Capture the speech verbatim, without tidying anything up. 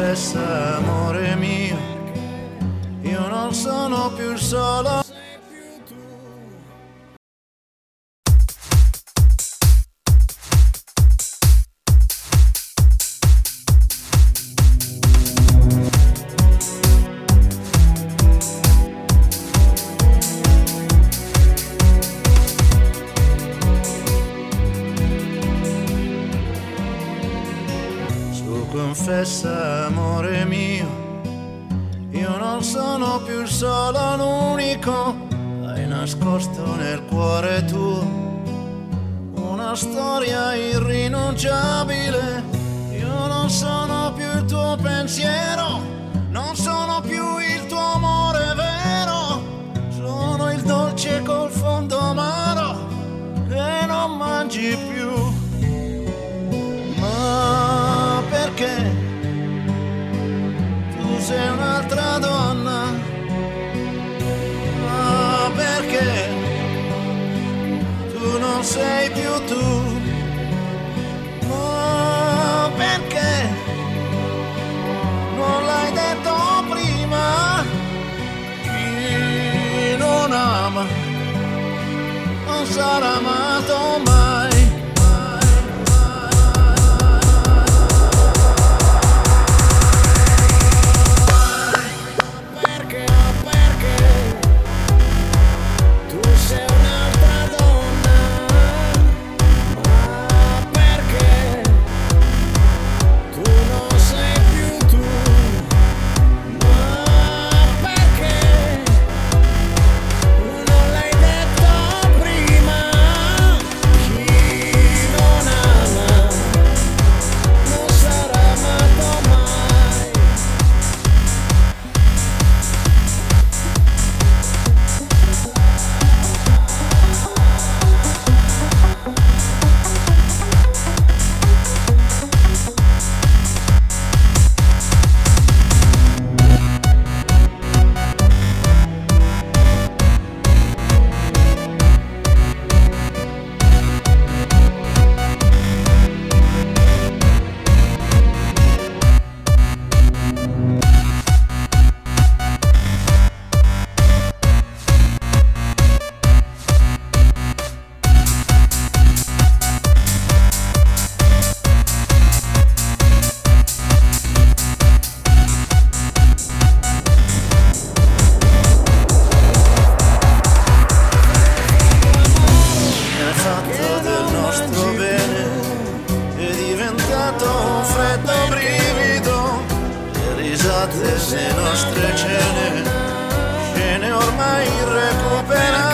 confessa, amore mio, io non sono più il solo. Confessa, amore mio, io non sono più il solo, l'unico. Hai nascosto nel cuore tuo una storia irrinunciabile. Io non sono più il tuo pensiero, non sono più il tuo amore vero. Sono il dolce col fondo amaro che non mangi più. Ma perché tu sei un'altra donna? Ma perché tu non sei più tu? Ma perché non l'hai detto prima? Chi non ama non sarà amato mai. Le nostre cene, scene ormai irrecuperabili.